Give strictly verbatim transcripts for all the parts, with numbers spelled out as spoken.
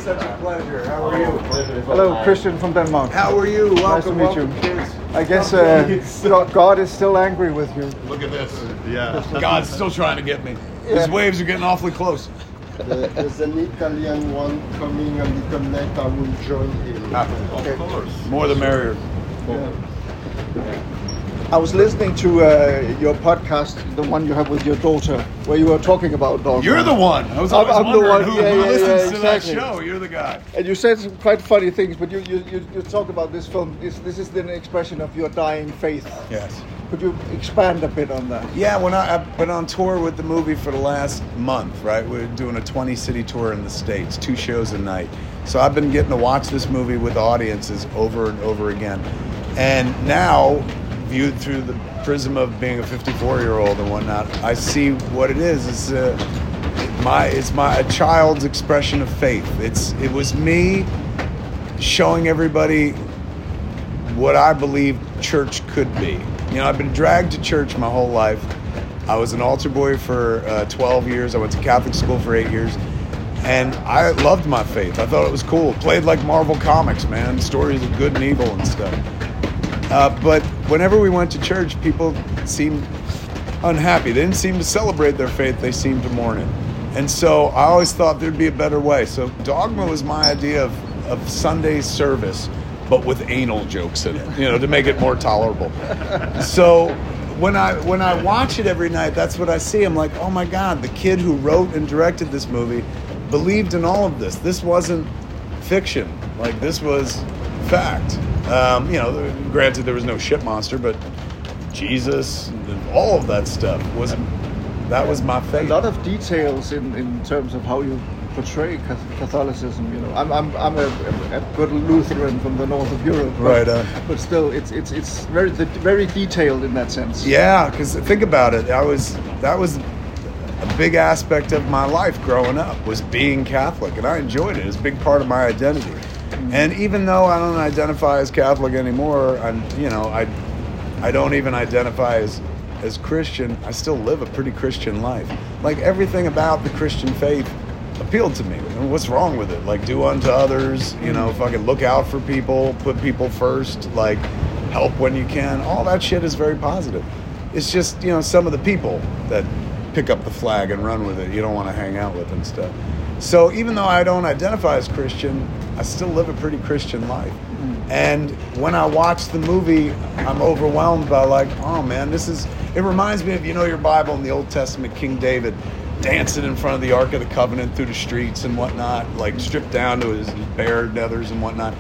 such a pleasure. How are you? Hello, Christian from Denmark. How are you? Welcome, nice to meet welcome, you. kids. I guess uh, God is still angry with you. Look at this. Yeah. God's still trying to get me. His Yeah. waves are getting awfully close. There's an Italian one coming a little later. I will join him. Ah, Okay. Of course. More the merrier. I was listening to uh, your podcast, the one you have with your daughter, where you were talking about dogma. You're the one. I was I'm- always I'm the wondering one. who, Yeah, who yeah, listens yeah, to exactly. that show. You're the guy. And you said some quite funny things, but you, you, you, you talk about this film. This, this is an expression of your dying faith. Yes. Could you expand a bit on that? Yeah, when I, I've been on tour with the movie for the last month, right? We're doing a twenty city tour in the States, two shows a night. So I've been getting to watch this movie with audiences over and over again. And now, viewed through the prism of being a fifty-four-year-old and whatnot, I see what it is. It's uh, my it's my a child's expression of faith. It's it was me showing everybody what I believe church could be. You know, I've been dragged to church my whole life. I was an altar boy for uh, twelve years. I went to Catholic school for eight years. And I loved my faith. I thought it was cool. It played like Marvel Comics, man. Stories of good and evil and stuff. Uh, but whenever we went to church, people seemed unhappy. They didn't seem to celebrate their faith. They seemed to mourn it. And so I always thought there'd be a better way. So Dogma was my idea of, of Sunday service, but with anal jokes in it, you know, to make it more tolerable. So when I when I watch it every night, that's what I see. I'm like, oh my God, the kid who wrote and directed this movie believed in all of this. This wasn't fiction. Like, this was fact. Um, you know, granted, there was no shit monster, but Jesus and all of that stuff was that was my A faith. lot of details in, in terms of how you portray Cath- Catholicism. You know, I'm I'm I'm a, a good Lutheran from the north of Europe, but, Right, uh. but still, it's it's it's very very detailed in that sense. Yeah, because think about it. I was that was a big aspect of my life growing up, was being Catholic, and I enjoyed it. It was a big part of my identity. And even though I don't identify as Catholic anymore, I'm, you know, I, I don't even identify as, as Christian. I still live a pretty Christian life. Like, everything about the Christian faith appealed to me. And what's wrong with it? Like, do unto others, you know, fucking look out for people, put people first, like, help when you can. All that shit is very positive. It's just, you know, some of the people that pick up the flag and run with it, you don't want to hang out with and stuff. So even though I don't identify as Christian, I still live a pretty Christian life. Mm. And when I watch the movie, I'm overwhelmed by, like, oh man, this is, it reminds me of, you know, your Bible in the Old Testament, King David dancing in front of the Ark of the Covenant through the streets and whatnot, like stripped down to his bare nethers and whatnot,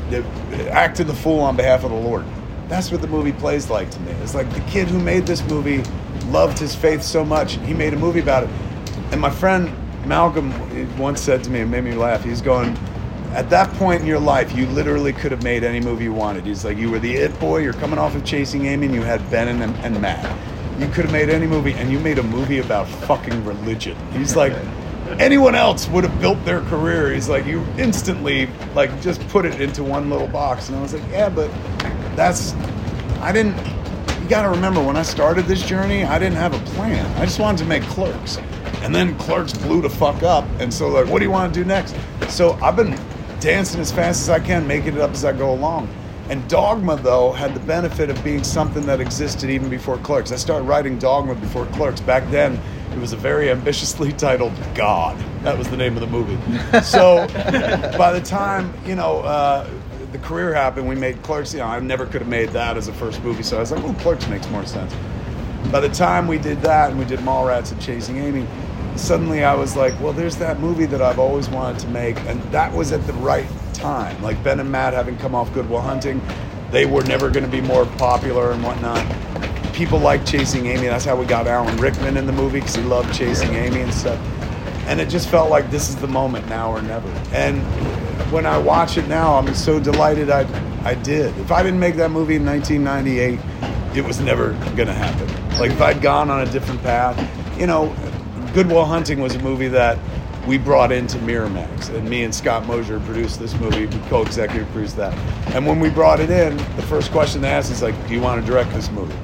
acted the fool on behalf of the Lord. That's what the movie plays like to me. It's like the kid who made this movie loved his faith so much, he made a movie about it. And my friend Malcolm once said to me, and made me laugh, he's going, at that point in your life, you literally could have made any movie you wanted. He's like, you were the it boy, you're coming off of Chasing Amy, and you had Ben and, and Matt. You could have made any movie, and you made a movie about fucking religion. He's like, anyone else would have built their career. He's like, you instantly, like, just put it into one little box. And I was like, yeah, but that's, I didn't, you got to remember, when I started this journey, I didn't have a plan. I just wanted to make Clerks. And then Clerks blew the fuck up. And so, like, what do you want to do next? So I've been dancing as fast as I can, making it up as I go along. And Dogma, though, had the benefit of being something that existed even before Clerks. I started writing Dogma before Clerks. Back then, it was a very ambitiously titled God. That was the name of the movie. So by the time, you know, uh, the career happened, we made Clerks. You know, I never could have made that as a first movie. So I was like, oh, Clerks makes more sense. By the time we did that and we did Mallrats and Chasing Amy, suddenly I was like, well, there's that movie that I've always wanted to make. And that was at the right time. Like, Ben and Matt having come off Good Will Hunting, they were never going to be more popular and whatnot. People like Chasing Amy. That's how we got Alan Rickman in the movie, because he loved Chasing Amy and stuff. And it just felt like this is the moment, now or never. And when I watch it now, I'm so delighted I I did. If I didn't make that movie in nineteen ninety-eight, it was never going to happen. Like, if I'd gone on a different path, you know, Good Will Hunting was a movie that we brought into Miramax, and me and Scott Mosier produced this movie. We co-executive produced that. And when we brought it in, the first question they asked is like, do you want to direct this movie?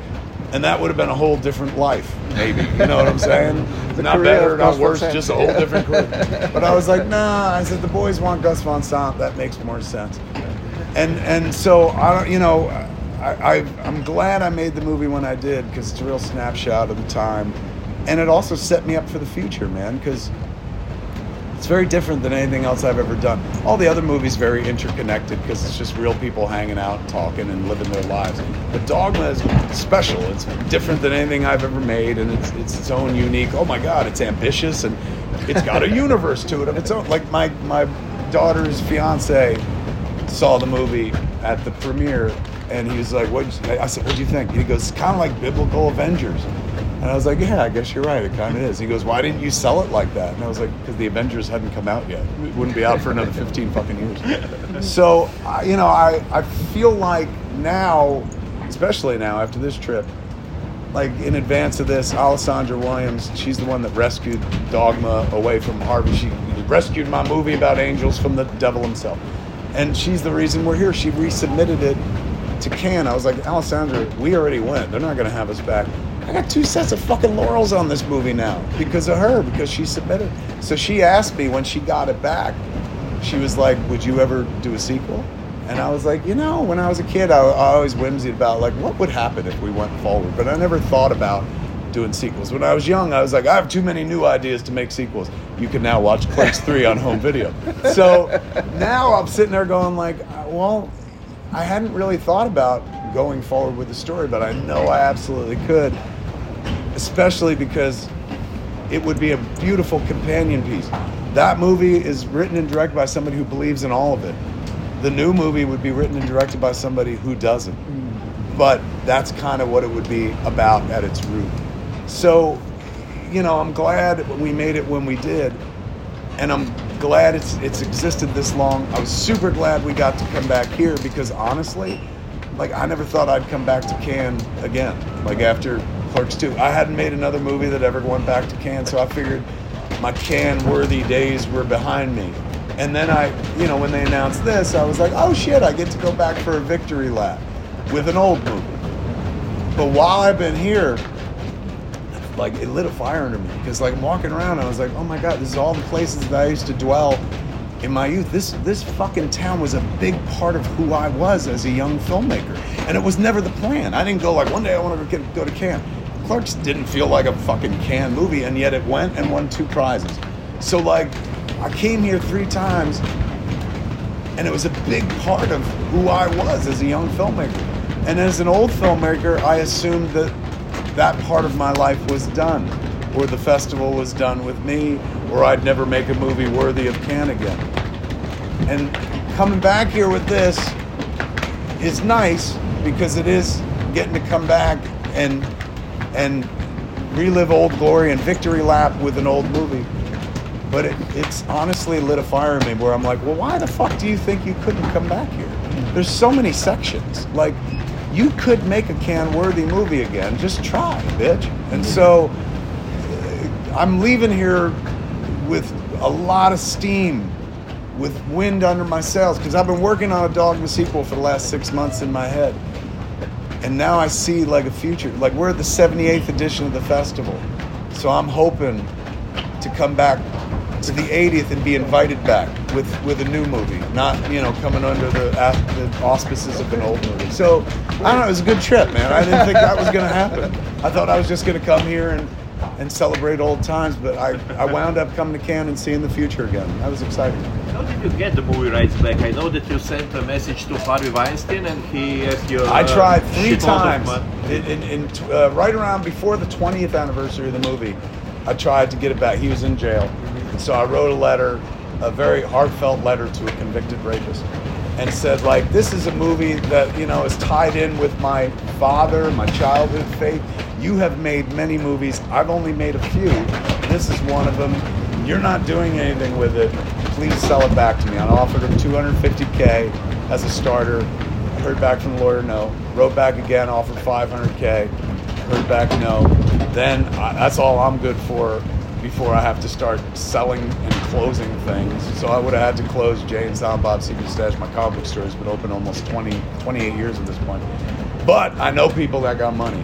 And that would have been a whole different life, maybe. You know what I'm saying? Not career better, of not Gus worse, Van Sant. just a whole different career. But I was like, nah. I said, the boys want Gus Van Sant. That makes more sense. And and so, I don't, you know, I, I, I'm glad I made the movie when I did, because it's a real snapshot of the time. And it also set me up for the future, man, because it's very different than anything else I've ever done. All the other movies very interconnected because it's just real people hanging out, talking, and living their lives. But Dogma is special. It's different than anything I've ever made, and it's it's its own unique. Oh my God, it's ambitious, and it's got a universe to it of its own. Like my my daughter's fiance saw the movie at the premiere, and he was like, "What?" I said, "What do you think?" He goes, "It's kind of like biblical Avengers." And I was like, yeah, I guess you're right. It kind of is. He goes, why didn't you sell it like that? And I was like, because the Avengers hadn't come out yet. It wouldn't be out for another fifteen fucking years. So, I- you know, I, I feel like now, especially now after this trip, like in advance of this, Alessandra Williams, she's the one that rescued Dogma away from Harvey. She rescued my movie about angels from the devil himself. And she's the reason we're here. She resubmitted it to Cannes. I was like, Alessandra, we already went. They're not going to have us back. I got two sets of fucking laurels on this movie now because of her, because she submitted. So she asked me when she got it back, she was like, would you ever do a sequel? And I was like, you know, when I was a kid, I, I always whimsied about, like, what would happen if we went forward? But I never thought about doing sequels. When I was young, I was like, I have too many new ideas to make sequels. You can now watch Clerks three on home video. So now I'm sitting there going like, well, I hadn't really thought about going forward with the story, but I know I absolutely could. Especially because it would be a beautiful companion piece. That movie is written and directed by somebody who believes in all of it. The new movie would be written and directed by somebody who doesn't. But that's kind of what it would be about at its root. So, you know, I'm glad we made it when we did. And I'm glad it's it's existed this long. I was super glad we got to come back here because honestly, like I never thought I'd come back to Cannes again. Like after Clerks two. I hadn't made another movie that ever went back to Cannes, so I figured my Cannes-worthy days were behind me. And then I, you know, when they announced this, I was like, oh shit, I get to go back for a victory lap with an old movie. But while I've been here, like it lit a fire under me because like walking around, I was like, oh my God, this is all the places that I used to dwell in my youth. This this fucking town was a big part of who I was as a young filmmaker. And it was never the plan. I didn't go like, one day I want to go to Cannes. Clerks didn't feel like a fucking Cannes movie, and yet it went and won two prizes. So like, I came here three times, and it was a big part of who I was as a young filmmaker. And as an old filmmaker, I assumed that that part of my life was done, or the festival was done with me, or I'd never make a movie worthy of Cannes again. And coming back here with this is nice because it is getting to come back and and relive old glory and victory lap with an old movie. But it, it's honestly lit a fire in me where I'm like, well, why the fuck do you think you couldn't come back here? There's so many sections. Like, you could make a Cannes-worthy movie again. Just try, bitch. And so I'm leaving here with a lot of steam, with wind under my sails, because I've been working on a Dogma sequel for the last six months in my head. And now I see like a future. Like we're at the seventy-eighth edition of the festival. So I'm hoping to come back to the eightieth and be invited back with, with a new movie, not, you know, coming under the, the auspices of an old movie. So, I don't know, it was a good trip, man. I didn't think that was going to happen. I thought I was just going to come here and, and celebrate old times, but I, I wound up coming to Cannes and seeing the future again. That was exciting. How did you get the movie rights back? I know that you sent a message to Harvey Weinstein and he asked you... I tried uh, three shitload of times. money. In, in, in, uh, right around before the twentieth anniversary of the movie, I tried to get it back. He was in jail. So I wrote a letter, a very heartfelt letter to a convicted rapist, and said, like, this is a movie that, you know, is tied in with my father, my childhood faith. You have made many movies. I've only made a few. This is one of them. You're not doing anything with it. Please sell it back to me. I offered him two hundred fifty K as a starter. I heard back from the lawyer, no. Wrote back again, offered five hundred K. Heard back, no. Then I, that's all I'm good for before I have to start selling and closing things. So I would have had to close Jay and Silent Bob Secret Stash. My comic book store has been open almost twenty, twenty-eight years at this point. But I know people that got money.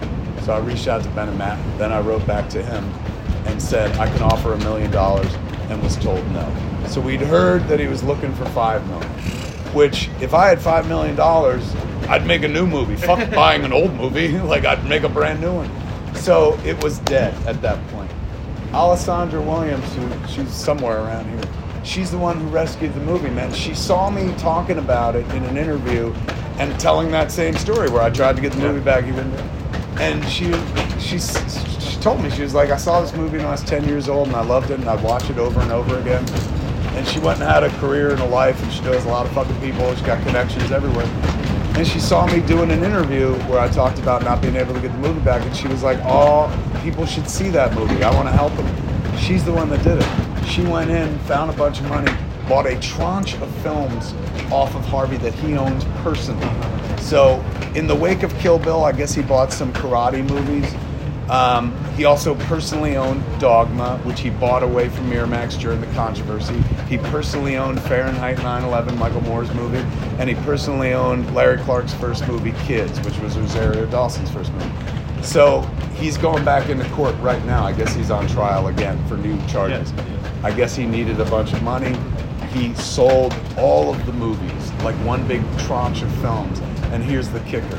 So I reached out to Ben and Matt. Then I wrote back to him and said, I can offer a million dollars, and was told no. So we'd heard that he was looking for five million, which if I had five million dollars, I'd make a new movie. Fuck buying an old movie. Like, I'd make a brand new one. So it was dead at that point. Alessandra Williams, who she's somewhere around here, she's the one who rescued the movie, man. She saw me talking about it in an interview and telling that same story where I tried to get the movie back even. And she, she, she told me, she was like, I saw this movie when I was ten years old and I loved it and I'd watch it over and over again. And she went and had a career and a life and she knows a lot of fucking people. She's got connections everywhere. And she saw me doing an interview where I talked about not being able to get the movie back, and she was like, oh, people should see that movie. I want to help them. She's the one that did it. She went in, found a bunch of money, bought a tranche of films off of Harvey that he owns personally. So in the wake of Kill Bill, I guess he bought some karate movies. Um, he also personally owned Dogma, which he bought away from Miramax during the controversy. He personally owned Fahrenheit nine eleven, Michael Moore's movie, and he personally owned Larry Clark's first movie, Kids, which was Rosario Dawson's first movie. So he's going back into court right now. I guess he's on trial again for new charges. Yes, yes. I guess he needed a bunch of money. He sold all of the movies, like one big tranche of films. And here's the kicker.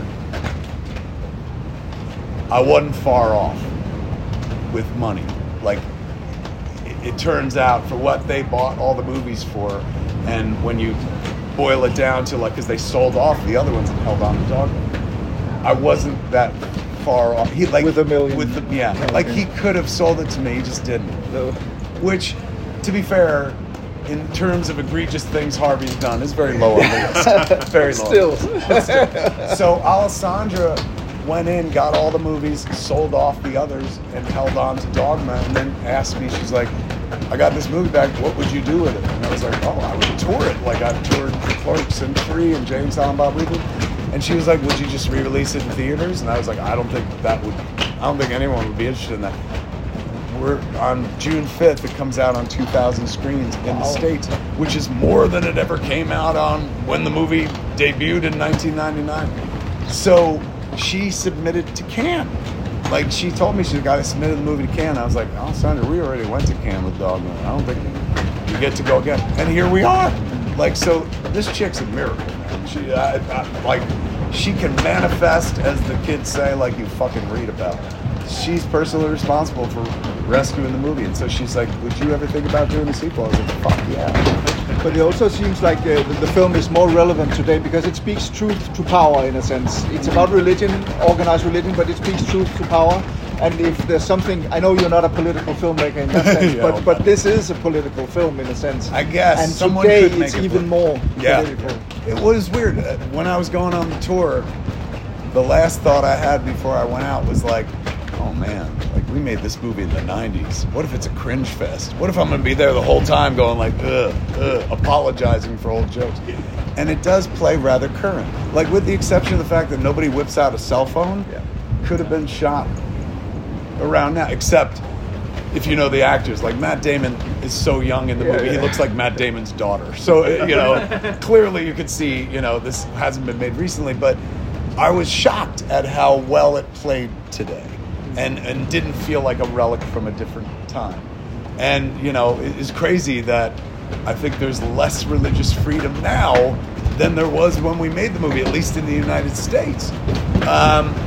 I wasn't far off with money. Like, it, it turns out for what they bought all the movies for, and when you boil it down to, like, because they sold off the other ones and held on to Dogma, I wasn't that far off. He like With a million. With the, yeah, Oh, like okay. he could have sold it to me, he just didn't. No. Which, to be fair, in terms of egregious things Harvey's done, is very low on the list. Very low. Still. But still. So Alessandra went in, got all the movies, sold off the others, and held on to Dogma, and then asked me, she's like, I got this movie back, what would you do with it? And I was like, oh, I would tour it. Like, I toured Clerks and Three and James Silent Bob Lethal. And she was like, would you just re-release it in theaters? And I was like, I don't think that would, I don't think anyone would be interested in that. We're on June fifth, it comes out on two thousand screens in the States, which is more than it ever came out on when the movie debuted in nineteen ninety-nine. So she submitted to Cannes. Like, she told me, she got submitted the movie to Cannes. I was like, Alessandra, we already went to Cannes with Dogma. I don't think we get to go again. And here we are. Like, so this chick's a miracle, man. She, I, I, like, she can manifest, as the kids say, like you fucking read about. She's personally responsible for rescuing the movie. And so she's like, would you ever think about doing a sequel? I was like, fuck yeah. But it also seems like uh, the, the film is more relevant today because it speaks truth to power, in a sense. It's about religion, organized religion, but it speaks truth to power. And if there's something, I know you're not a political filmmaker in that sense, Yeah, but, well, but this is a political film in a sense. I guess. And Someone today could make it's it even work. more Yeah. political. It was weird. Uh, When I was going on the tour, the last thought I had before I went out was like, oh man, like we made this movie in the nineties. What if it's a cringe fest? What if I'm going to be there the whole time going like, ugh, ugh, apologizing for old jokes? And it does play rather current. Like, with the exception of the fact that nobody whips out a cell phone, Yeah. could have been shot around now, except if you know the actors. Like, Matt Damon is so young in the Yeah, movie, he yeah. looks like Matt Damon's daughter. So, uh, you know, clearly you could see, you know, this hasn't been made recently, but I was shocked at how well it played today and, and didn't feel like a relic from a different time. And, you know, it- it's crazy that I think there's less religious freedom now than there was when we made the movie, at least in the United States. Um,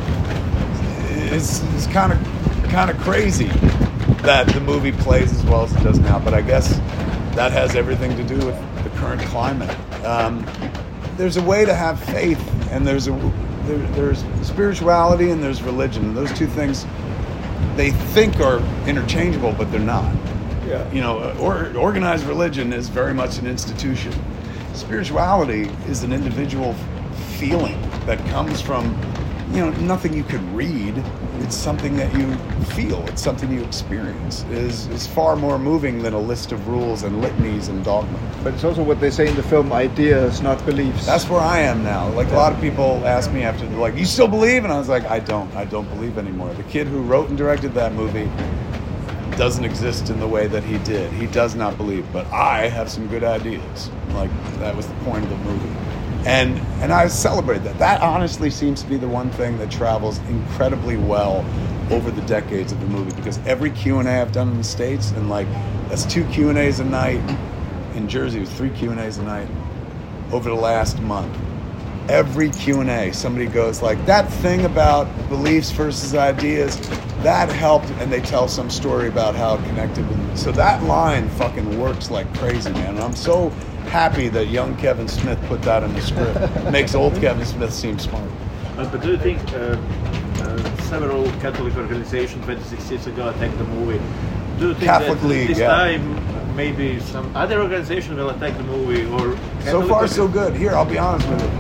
it's it's kind of kind of crazy that the movie plays as well as it does now, but I guess that has everything to do with the current climate. Um, there's a way to have faith, and there's a there, there's spirituality and there's religion. And those two things, they think are interchangeable, but they're not. Yeah. You know, or, organized religion is very much an institution. Spirituality is an individual feeling that comes from, you know, nothing you could read. It's something that you feel. It's something you experience. It is is far more moving than a list of rules and litanies and dogma. But it's also what they say in the film, ideas, not beliefs. That's where I am now. Like, a lot of people ask me after, they're like, you still believe? And I was like, I don't. I don't believe anymore. The kid who wrote and directed that movie doesn't exist in the way that he did. He does not believe. But I have some good ideas. Like, that was the point of the movie. And and I celebrate that. That honestly seems to be the one thing that travels incredibly well over the decades of the movie, because every Q and A I've done in the States, and like that's two Q and A's a night. In Jersey, it was three Q and A's a night over the last month. Every Q and A, somebody goes like, that thing about beliefs versus ideas, that helped, and they tell some story about how it connected with me. So that line fucking works like crazy, man. And I'm so happy that young Kevin Smith put that in the script. It makes old Kevin Smith seem smart. Uh, but do you think uh, uh, several Catholic organizations twenty-six years ago attacked the movie? Do you think Catholic that League, this yeah. time maybe some other organization will attack the movie? Or So Catholic far, organ- so good. Here, I'll be honest with you.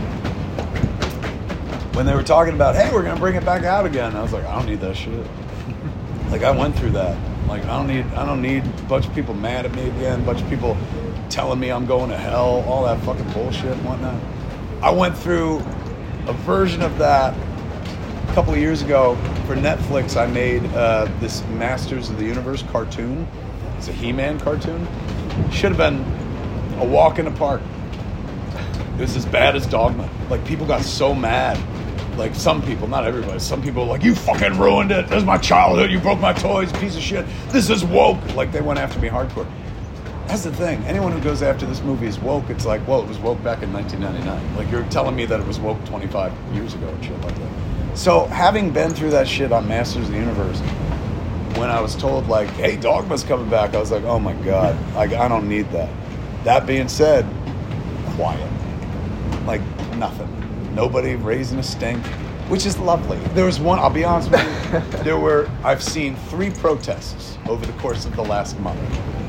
When they were talking about, hey, we're gonna bring it back out again, I was like, I don't need that shit. Like, I went through that. Like, I don't need, I don't need a bunch of people mad at me again, a bunch of people telling me I'm going to hell, all that fucking bullshit and whatnot. I went through a version of that a couple of years ago for Netflix. I made uh, this Masters of the Universe cartoon. It's a He-Man cartoon. Should have been a walk in the park. It was as bad as Dogma. Like, people got so mad. Like, some people, not everybody, some people were like, you fucking ruined it. This is my childhood. You broke my toys, piece of shit. This is woke. Like, they went after me hardcore. That's the thing. Anyone who goes after this movie is woke. It's like, well, it was woke back in nineteen ninety-nine. Like, you're telling me that it was woke twenty-five years ago and shit like that. So, having been through that shit on Masters of the Universe, when I was told, like, hey, Dogma's coming back, I was like, oh my God, like, I don't need that. That being said, quiet. Like, nothing. Nobody raising a stink, which is lovely. There was one, I'll be honest with you, there were, I've seen three protests over the course of the last month.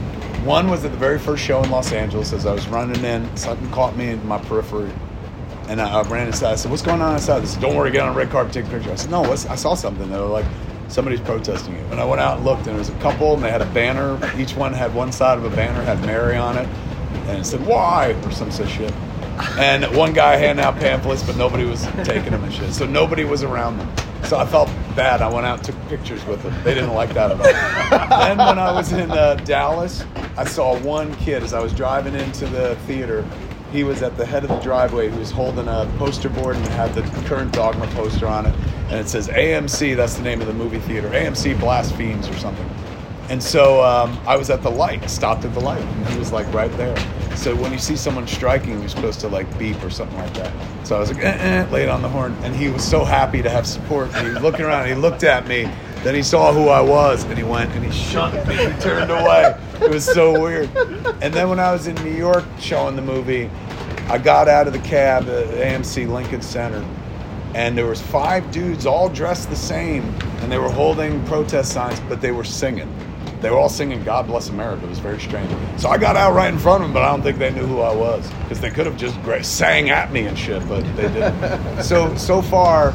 One was at the very first show in Los Angeles. As I was running in, something caught me in my periphery, and I, I ran inside. I said, what's going on inside? They said, don't worry, get on a red carpet, take a picture. I said, no, what's, I saw something. They were like, somebody's protesting you. And I went out and looked, and there was a couple, and they had a banner. Each one had one side of a banner, had Mary on it, and it said, why? Or some such shit. And one guy handing out pamphlets, but nobody was taking them and shit. So nobody was around them. So I felt bad. I went out and took pictures with them. They didn't like that at all. Then when I was in uh, Dallas, I saw one kid as I was driving into the theater. He was at the head of the driveway. He was holding a poster board and it had the current Dogma poster on it. And it says A M C, that's the name of the movie theater. A M C Blasphemes or something. And so um, I was at the light, stopped at the light, and he was like right there. So when you see someone striking, you're supposed to like beep or something like that. So I was like, eh, eh, laid on the horn, and he was so happy to have support. And he was looking around, and he looked at me, then he saw who I was, and he went and he shunned me, he turned away. It was so weird. And then when I was in New York showing the movie, I got out of the cab at A M C Lincoln Center, and there was five dudes all dressed the same, and they were holding protest signs, but they were singing. They were all singing God Bless America. It was very strange. So I got out right in front of them, but I don't think they knew who I was, because they could have just gra- sang at me and shit, but they didn't. so so far,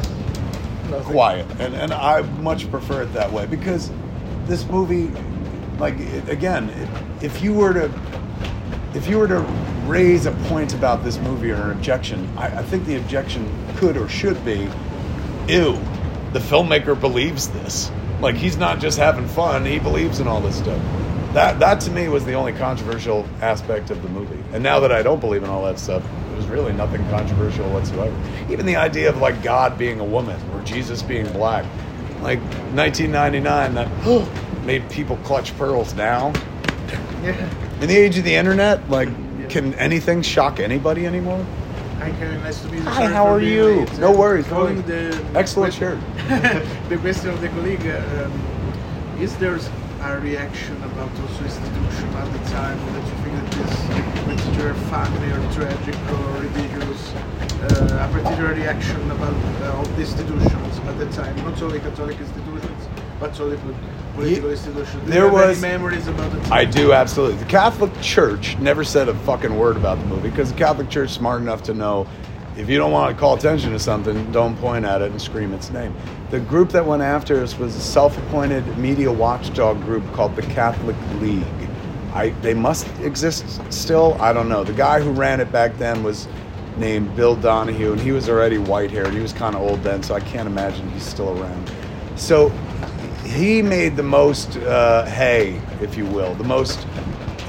quiet. And, and I much prefer it that way, because this movie, like, it, again, it, if you were to if you were to raise a point about this movie or an objection, I, I think the objection could or should be, ew, the filmmaker believes this. Like, he's not just having fun, he believes in all this stuff. That, that to me was the only controversial aspect of the movie. And now that I don't believe in all that stuff, there was really nothing controversial whatsoever. Even the idea of, like, God being a woman or Jesus being black. Like, nineteen ninety-nine, that made people clutch pearls now. Yeah. In the age of the internet, like, can anything shock anybody anymore? Hi, Karen. Nice to meet you. Hi, Sorry how for are being you? late. No worries, no Following worries. the Excellent shirt. the question of the colleague, uh, um, is there a reaction about also institution at the time that you think that this particular funny or tragic or ridiculous, uh, a particular reaction about uh, of the institutions at the time, not only Catholic institutions, but also political Ye- institutions? Do there you have was- any memories about the time? I do, absolutely. The Catholic Church never said a fucking word about the movie, because the Catholic Church is smart enough to know if you don't want to call attention to something, don't point at it and scream its name. The group that went after us was a self-appointed media watchdog group called the Catholic League. I, they must exist still. I don't know. The guy who ran it back then was named Bill Donahue, and he was already white-haired. He was kind of old then, so I can't imagine he's still around. So he made the most uh, hay, if you will, the most uh,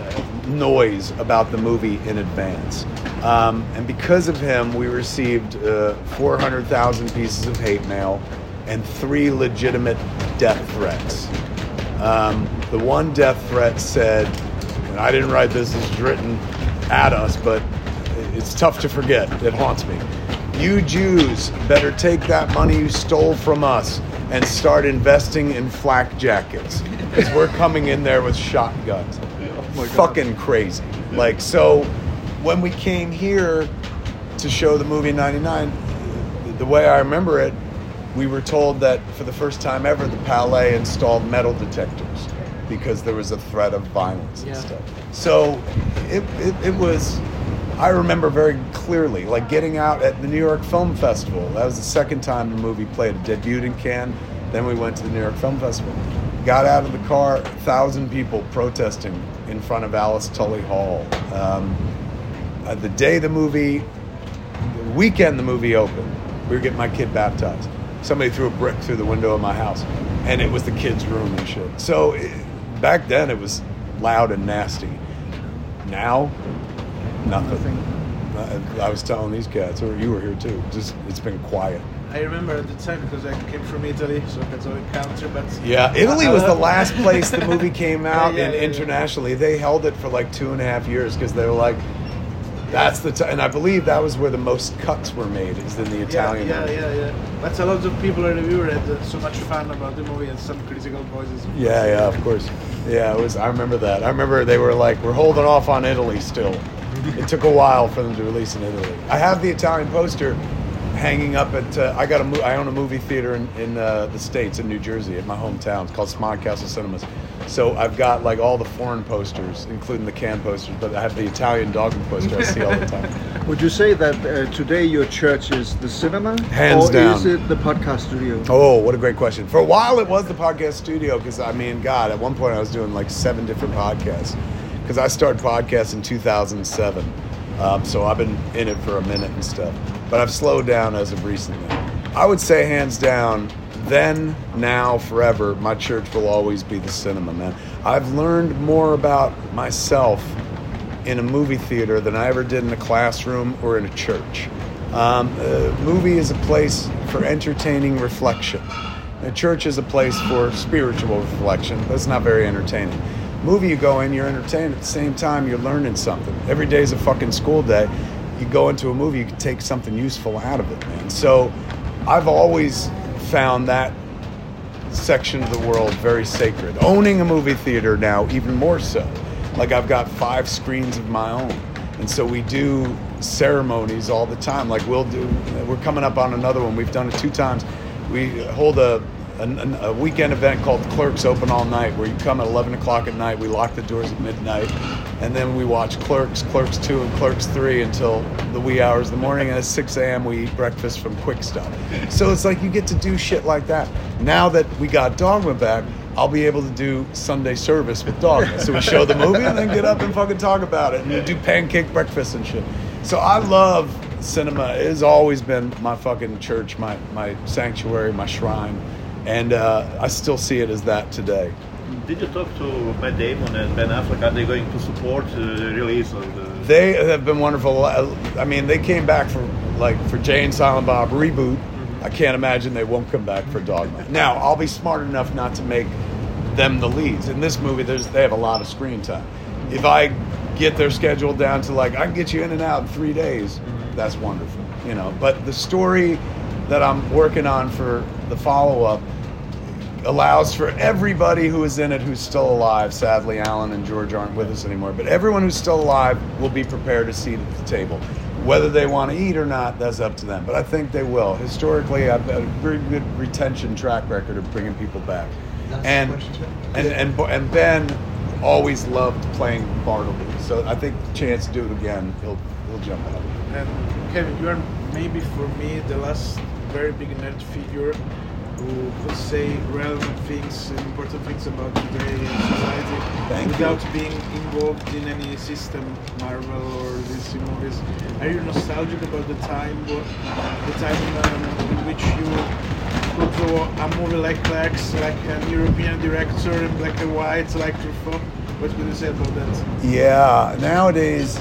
noise about the movie in advance. Um, and because of him, we received uh, four hundred thousand pieces of hate mail and three legitimate death threats. Um, the one death threat said, and I didn't write this, this was written at us, but it's tough to forget. It haunts me. You Jews better take that money you stole from us and start investing in flak jackets, because we're coming in there with shotguns. Oh fucking crazy. Like, so when we came here to show the movie in ninety-nine, the way I remember it, we were told that for the first time ever, the Palais installed metal detectors because there was a threat of violence and Yeah. stuff. So it, it, it was, I remember very clearly, like getting out at the New York Film Festival. That was the second time the movie played. It debuted in Cannes, then we went to the New York Film Festival. Got out of the car, a thousand people protesting in front of Alice Tully Hall. Um, uh, the day the movie, the weekend the movie opened, we were getting my kid baptized. Somebody threw a brick through the window of my house, and it was the kid's room and shit. So it, back then it was loud and nasty. Now, nothing. I, I was telling these cats, or you were here too, just it's been quiet. I remember at the time because I came from Italy, so Catholic country, but Yeah, Italy was the last place the movie came out, Yeah, yeah, and yeah, yeah. internationally they held it for like two and a half years because they were like, that's the time, and I believe that was where the most cuts were made, is in the Italian. Yeah, yeah, version. yeah, yeah. But a lot of people in the reviewer had uh, so much fun about the movie and some critical voices. Yeah, yeah, of course. Yeah, it was. I remember that. I remember they were like, we're holding off on Italy still. It took a while for them to release in Italy. I have the Italian poster hanging up at. Uh, I got a. Mo- I own a movie theater in, in uh, the States, in New Jersey, at my hometown. It's called Smog Castle Cinemas. So I've got like all the foreign posters, including the Cannes posters, but I have the Italian dogma poster I see all the time. Would you say that uh, today your church is the cinema, Hands or down. is it the podcast studio? Oh, what a great question. For a while, it was the podcast studio because, I mean, God, at one point I was doing like seven different podcasts because I started podcasts in two thousand seven. Um, so I've been in it for a minute and stuff. But I've slowed down as of recently. I would say, hands down, then, now, forever, my church will always be the cinema, man. I've learned more about myself in a movie theater than I ever did in a classroom or in a church. Um, a movie is a place for entertaining reflection. A church is a place for spiritual reflection, but it's not very entertaining. Movie, you go in, you're entertained. At the same time, you're learning something. Every day is a fucking school day. You go into a movie, you can take something useful out of it, man. So I've always found that section of the world very sacred. Owning a movie theater now, even more so. Like, I've got five screens of my own. And so we do ceremonies all the time. Like, we'll do, we're coming up on another one. We've done it two times. We hold a, a, a weekend event called Clerks Open All Night, where you come at eleven o'clock at night. We lock the doors at midnight. And then we watch Clerks, Clerks two, and Clerks three until the wee hours of the morning. And at six a.m. we eat breakfast from Quick Stuff. So it's like you get to do shit like that. Now that we got Dogma back, I'll be able to do Sunday service with Dogma. So we show the movie and then get up and fucking talk about it. And we do pancake breakfast and shit. So I love cinema. It has always been my fucking church, my, my sanctuary, my shrine. And uh, I still see it as that today. Did you talk to Matt Damon and Ben Affleck? Are they going to support uh, the release of the... They have been wonderful. I mean, they came back for like for Jay and Silent Bob reboot. I can't imagine they won't come back for Dogma. Now, I'll be smart enough not to make them the leads. In this movie, there's they have a lot of screen time. If I get their schedule down to like, I can get you in and out in three days, that's wonderful, you know. But the story that I'm working on for the follow-up allows for everybody who is in it who's still alive. Sadly, Alan and George aren't with us anymore. But everyone who's still alive will be prepared to seat at the table. Whether they want to eat or not, that's up to them. But I think they will. Historically, I've got a very good retention track record of bringing people back. And and, and and Ben always loved playing Bartleby. So I think the chance to do it again, he'll he'll jump out. And Kevin, you are maybe for me the last very big nerd figure who could say relevant things and important things about today and society Thank without you. being involved in any system, Marvel or D C movies. Are you nostalgic about the time, the time um, in which you could draw a movie like Clerks, like an European director in black and white, like Truffaut? What can you say about that? Yeah, nowadays,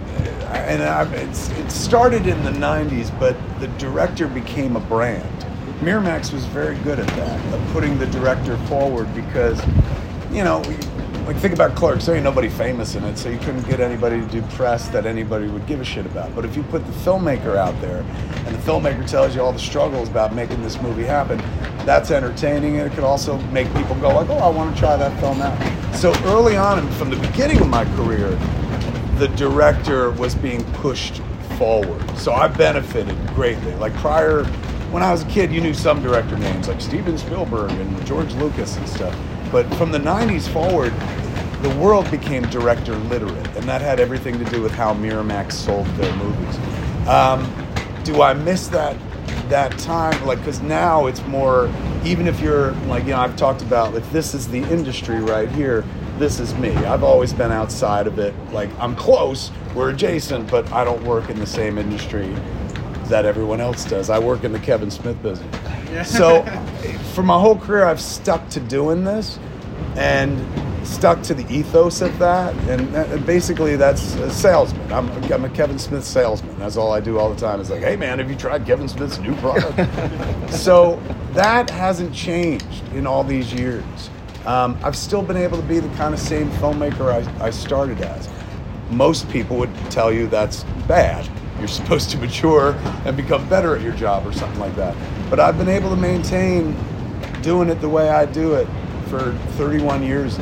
and I, it's, it started in the nineties, but the director became a brand. Miramax was very good at that, of putting the director forward because, you know, like think about Clerks, there ain't nobody famous in it, so you couldn't get anybody to do press that anybody would give a shit about. But if you put the filmmaker out there, and the filmmaker tells you all the struggles about making this movie happen, that's entertaining, and it could also make people go like, oh, I want to try that film out. So early on, and from the beginning of my career, the director was being pushed forward. So I benefited greatly. Like prior, when I was a kid, you knew some director names like Steven Spielberg and George Lucas and stuff. But from the nineties forward, the world became director literate, and that had everything to do with how Miramax sold their movies. Um, do I miss that that time? Like, because now it's more, even if you're like, you know, I've talked about if this is the industry right here, this is me. I've always been outside of it. Like, I'm close, we're adjacent, but I don't work in the same industry that everyone else does. I work in the Kevin Smith business. Yeah. So for my whole career, I've stuck to doing this and stuck to the ethos of that. And that, basically that's a salesman. I'm, I'm a Kevin Smith salesman. That's all I do all the time. It's like, hey man, have you tried Kevin Smith's new product? So that hasn't changed in all these years. Um, I've still been able to be the kind of same filmmaker I, I started as. Most people would tell you that's bad. You're supposed to mature and become better at your job or something like that. But I've been able to maintain doing it the way I do it for thirty-one years now.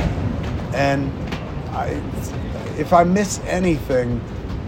And I, if I miss anything,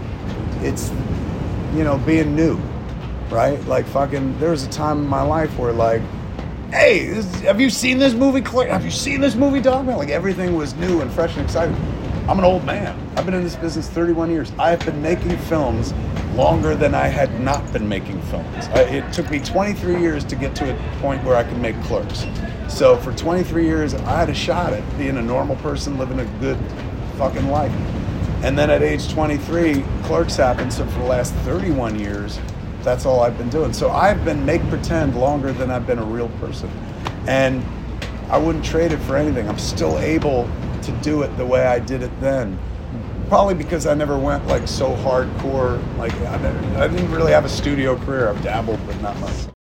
it's, you know, being new, right? Like fucking, there was a time in my life where like, hey, this, have you seen this movie, Claire? Have you seen this movie, Dogman? Like everything was new and fresh and exciting. I'm an old man. I've been in this business thirty-one years. I have been making films longer than I had not been making films. I, it took me twenty-three years to get to a point where I could make Clerks. So for twenty-three years, I had a shot at being a normal person, living a good fucking life. And then at age twenty-three, Clerks happened. So for the last thirty-one years, that's all I've been doing. So I've been make pretend longer than I've been a real person. And I wouldn't trade it for anything. I'm still able to do it the way I did it then. Probably because I never went like so hardcore. Like I, never, I didn't really have a studio career. I've dabbled, but not much.